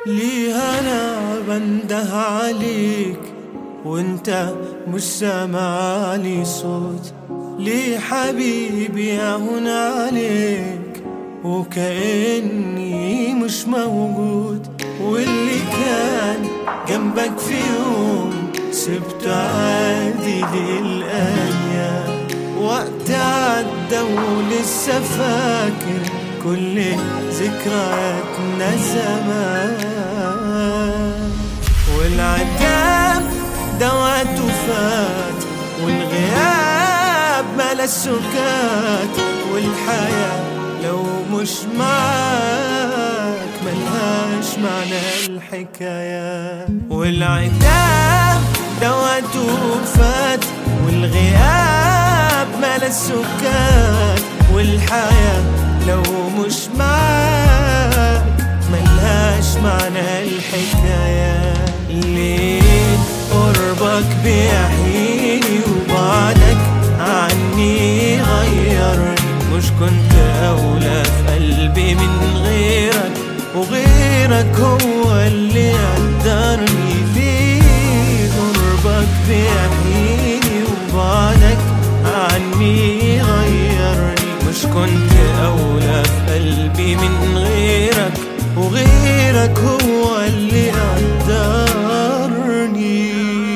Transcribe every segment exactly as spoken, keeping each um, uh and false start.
ليه أنا بنده عليك وانت مش سامعلي صوت؟ ليه حبيبي أهون عليك وكأني مش موجود؟ واللي كان جنبك في يوم سبته عادي للأيام، وقت عدى ولسه فاكر كل ذكرياتنا زمان. والعتاب دوات وفات والغياب ملا السكات، والحياة لو مش معاك ملهاش معنى الحكاية. والعتاب دوات وفات والغياب ملا السكات، والحياة لو مش معاك ملهاش معنى الحكاية. ليه قربك بيحييني وبعدك عني غيرني؟ مش كنت أولى في قلبي من غيرك، وغيرك هو اللي قدرني. ليه قربك بيحييني وبعدك عني غيرني؟ مش كنت أولى في قلبي من غيرك، وغيرك هو اللي قدرني.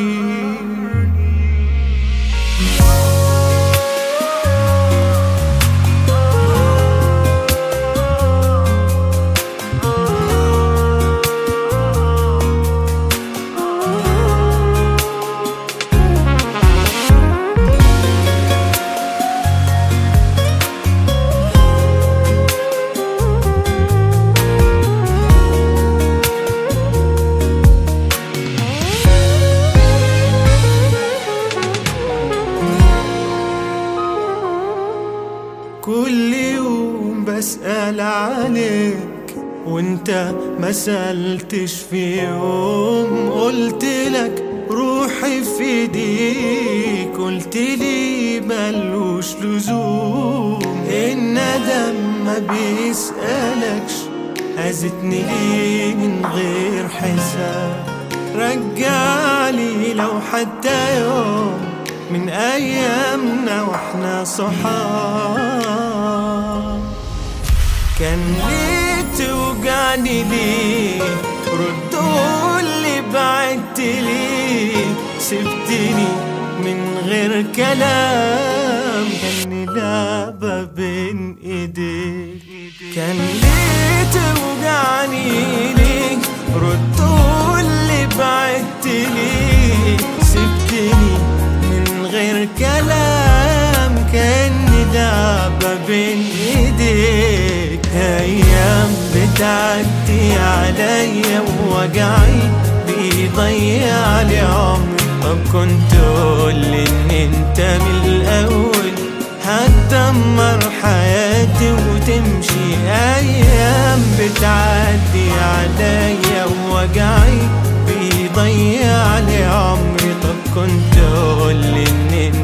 كل يوم بسأل عليك وانت ما سألتش في يوم. قلت لك روحي في ايديك، قلت لي ملوش لزوم. الندم ما بيسألكش أذتني ليه من غير حساب؟ رجعلي لو حتى يوم من أيامنا وإحنا صحاب. كان ليه توجعني ليه؟ ردوا اللي بعدت ليه؟ سبتني من غير كلام، كان لعبة بين ايديك. كان ليه توجعني ليه؟ ردوا اللي بعدت ليه؟ سبتني من غير كلام، كان لعبة بين ايديك. ايام بتعدي عليا ووجعي بيضيع لي عمري. طب كنت قولي ان انت من الاول هتدمر حياتي وتمشي. ايام بتعدي عليا ووجعي بيضيع لي عمري. طب كنت قولي ان